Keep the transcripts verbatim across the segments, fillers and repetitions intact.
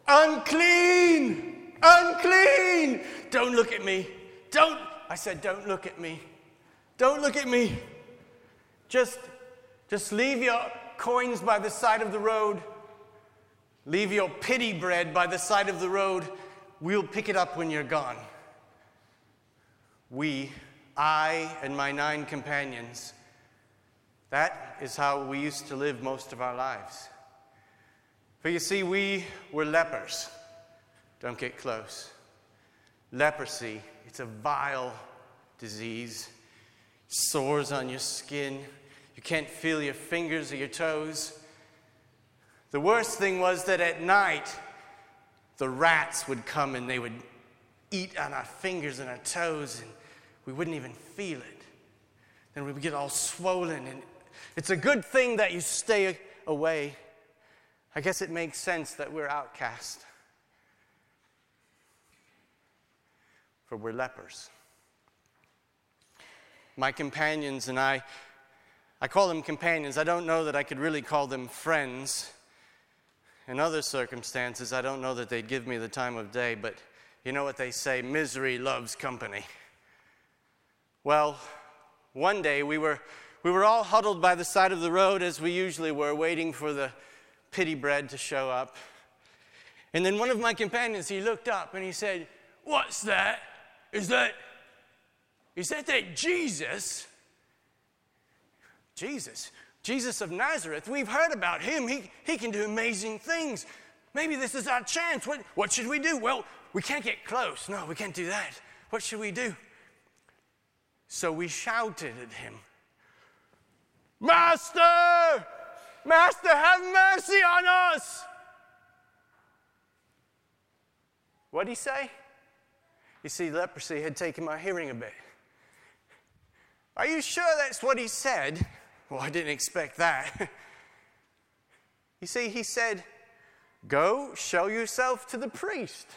Unclean! Unclean! Don't look at me. Don't, I said, don't look at me. Don't look at me. Just, just leave your coins by the side of the road. Leave your pity bread by the side of the road. We'll pick it up when you're gone. We, I and my nine companions, that is how we used to live most of our lives. For you see, we were lepers. Don't get close. Leprosy, it's a vile disease. Sores on your skin. You can't feel your fingers or your toes. The worst thing was that at night, the rats would come and they would eat on our fingers and our toes, and we wouldn't even feel it. Then we would get all swollen, and it's a good thing that you stay away. I guess it makes sense that we're outcast. For we're lepers. My companions and I, I call them companions. I don't know that I could really call them friends. In other circumstances, I don't know that they'd give me the time of day, but you know what they say, misery loves company. Well, one day we were we were all huddled by the side of the road as we usually were, waiting for the pity bread to show up. And then one of my companions, he looked up and he said, "What's that? Is that, is that that Jesus?" Jesus? Jesus of Nazareth. We've heard about him. He, he can do amazing things. Maybe this is our chance. What, what should we do? Well, we can't get close. No, we can't do that. What should we do? So we shouted at him, "Master! Master, have mercy on us!" What'd he say? You see, leprosy had taken my hearing a bit. Are you sure that's what he said? Well, I didn't expect that. You see, he said, "Go show yourself to the priest."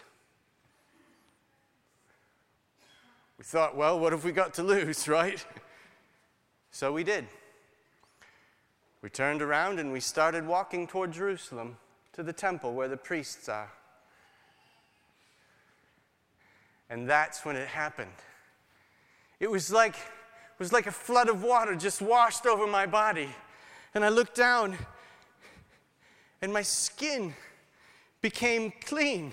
We thought, well, what have we got to lose, right? So we did. We turned around and we started walking toward Jerusalem, to the temple where the priests are. And that's when it happened. It was like, it was like a flood of water just washed over my body. And I looked down, and my skin became clean.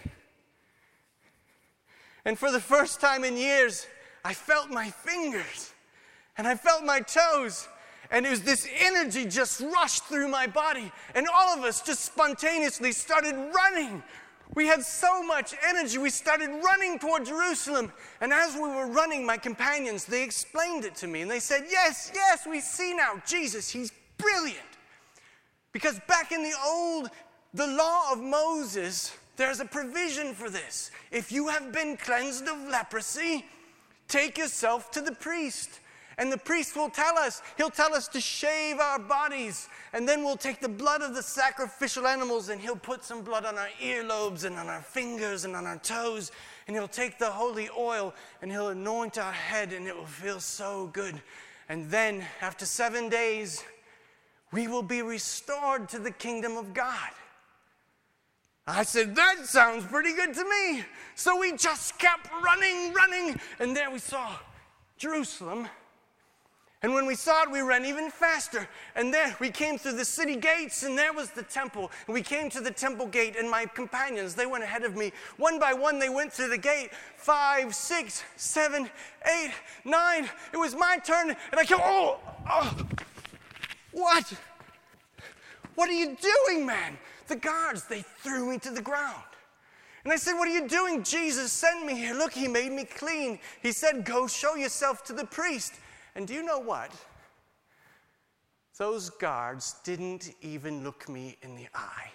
And for the first time in years, I felt my fingers, and I felt my toes, and it was this energy just rushed through my body, and all of us just spontaneously started running. We had so much energy, we started running toward Jerusalem, and as we were running, my companions, they explained it to me, and they said, yes, yes, we see now, Jesus, he's brilliant. Because back in the old, the law of Moses, there's a provision for this. If you have been cleansed of leprosy, take yourself to the priest. And the priest will tell us, he'll tell us to shave our bodies. And then we'll take the blood of the sacrificial animals and he'll put some blood on our earlobes and on our fingers and on our toes. And he'll take the holy oil and he'll anoint our head and it will feel so good. And then after seven days, we will be restored to the kingdom of God. I said, that sounds pretty good to me. So we just kept running, running, and there we saw Jerusalem. And when we saw it, we ran even faster. And there we came through the city gates, and there was the temple. And we came to the temple gate, and my companions, they went ahead of me. One by one, they went through the gate. Five, six, seven, eight, nine. It was my turn, and I came, oh, oh, what? What are you doing, man? The guards, they threw me to the ground. And I said, what are you doing? Jesus sent me here. Look, he made me clean. He said, go show yourself to the priest. And do you know what? Those guards didn't even look me in the eye.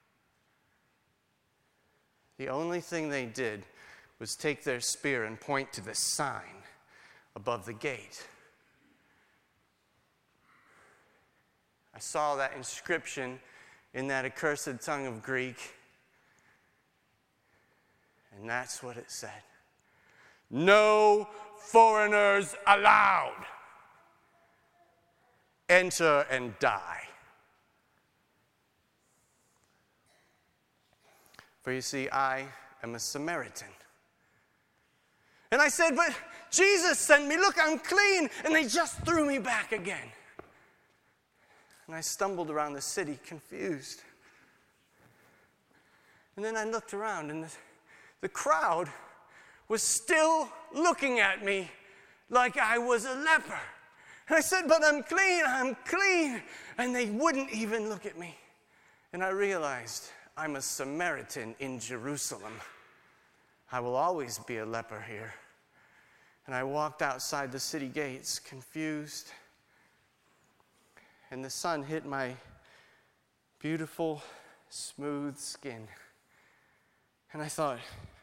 The only thing they did was take their spear and point to the sign above the gate. I saw that inscription in that accursed tongue of Greek. And that's what it said. No foreigners allowed. Enter and die. For you see, I am a Samaritan. And I said, but Jesus sent me. Look, I'm clean. And they just threw me back again. And I stumbled around the city confused. And then I looked around, and the, the crowd was still looking at me like I was a leper. And I said, but I'm clean, I'm clean. And they wouldn't even look at me. And I realized I'm a Samaritan in Jerusalem. I will always be a leper here. And I walked outside the city gates, confused. And the sun hit my beautiful, smooth skin. And I thought,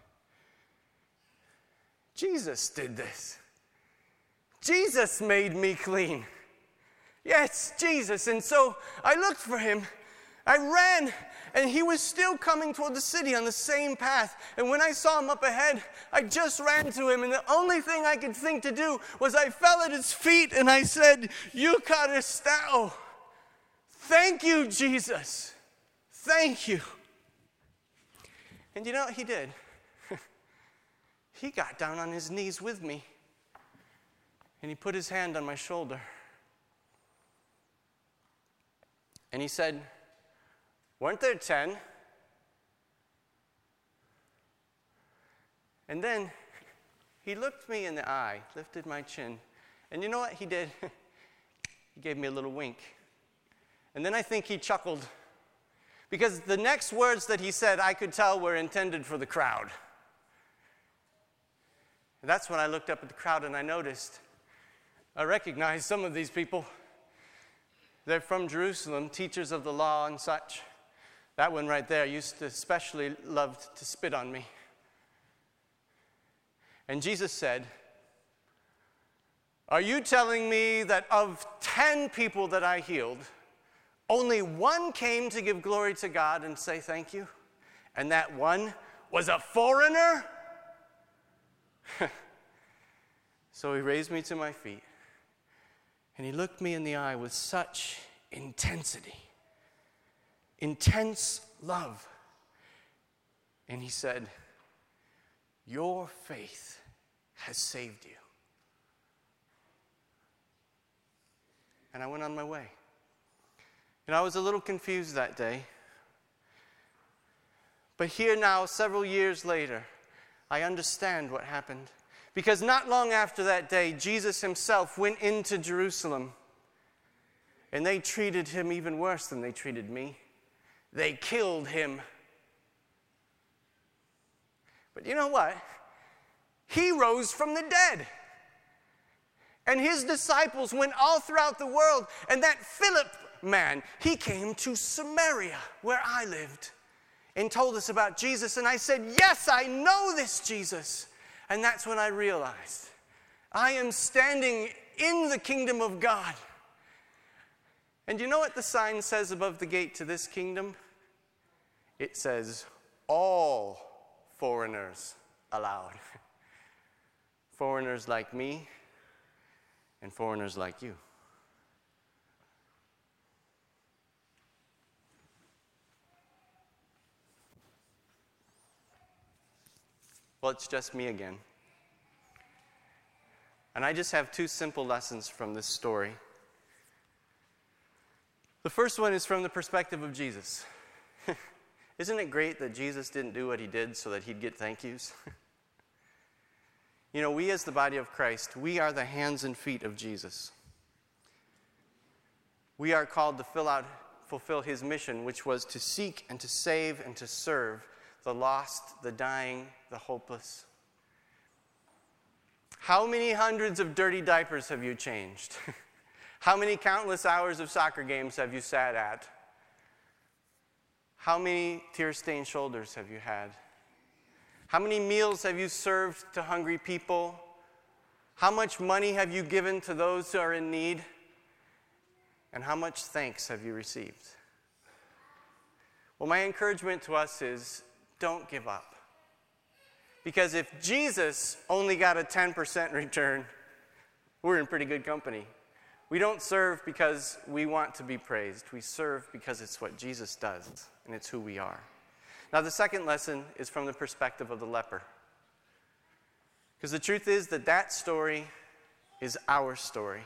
Jesus did this. Jesus made me clean. Yes, Jesus. And so I looked for him. I ran, and he was still coming toward the city on the same path. And when I saw him up ahead, I just ran to him. And the only thing I could think to do was I fell at his feet, and I said, Eucharistao. Thank you, Jesus. Thank you. And you know what he did? He got down on his knees with me. And he put his hand on my shoulder. And he said, weren't there ten? And then he looked me in the eye, lifted my chin. And you know what he did? He gave me a little wink. And then I think he chuckled. Because the next words that he said, I could tell were intended for the crowd. And that's when I looked up at the crowd and I noticed, I recognized some of these people. They're from Jerusalem, teachers of the law and such. That one right there used to especially love to spit on me. And Jesus said, are you telling me that of ten people that I healed, only one came to give glory to God and say thank you? And that one was a foreigner? So he raised me to my feet. And he looked me in the eye with such intensity, intense love. And he said, your faith has saved you. And I went on my way. And I was a little confused that day. But here now, several years later, I understand what happened. Because not long after that day, Jesus himself went into Jerusalem. And they treated him even worse than they treated me. They killed him. But you know what? He rose from the dead. And his disciples went all throughout the world. And that Philip man, he came to Samaria, where I lived, and told us about Jesus. And I said, yes, I know this Jesus. And that's when I realized I am standing in the kingdom of God. And you know what the sign says above the gate to this kingdom? It says, all foreigners allowed. Foreigners like me and foreigners like you. Well, it's just me again. And I just have two simple lessons from this story. The first one is from the perspective of Jesus. Isn't it great that Jesus didn't do what he did so that he'd get thank yous? You know, we as the body of Christ, we are the hands and feet of Jesus. We are called to fill out, fulfill his mission, which was to seek and to save and to serve the lost, the dying, the hopeless. How many hundreds of dirty diapers have you changed? How many countless hours of soccer games have you sat at? How many tear-stained shoulders have you had? How many meals have you served to hungry people? How much money have you given to those who are in need? And how much thanks have you received? Well, my encouragement to us is, don't give up. Because if Jesus only got a ten percent return, we're in pretty good company. We don't serve because we want to be praised. We serve because it's what Jesus does, and it's who we are. Now, the second lesson is from the perspective of the leper. Because the truth is that that story is our story.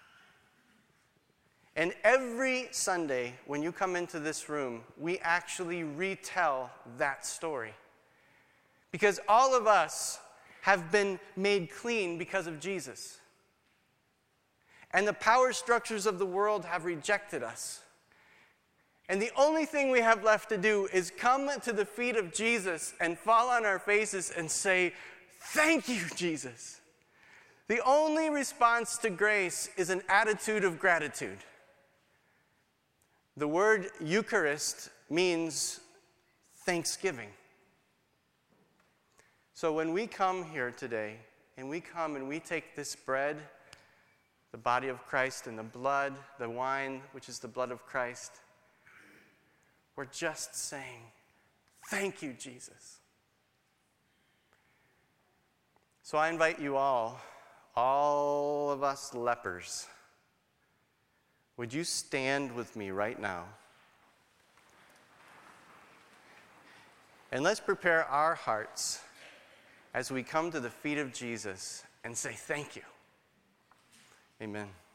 And every Sunday, when you come into this room, we actually retell that story. Because all of us have been made clean because of Jesus. And the power structures of the world have rejected us. And the only thing we have left to do is come to the feet of Jesus and fall on our faces and say, "Thank you, Jesus." The only response to grace is an attitude of gratitude. The word Eucharist means thanksgiving. So when we come here today, and we come and we take this bread, the body of Christ, and the blood, the wine, which is the blood of Christ, we're just saying, "Thank you, Jesus." So I invite you all, all of us lepers, would you stand with me right now? And let's prepare our hearts as we come to the feet of Jesus and say thank you. Amen.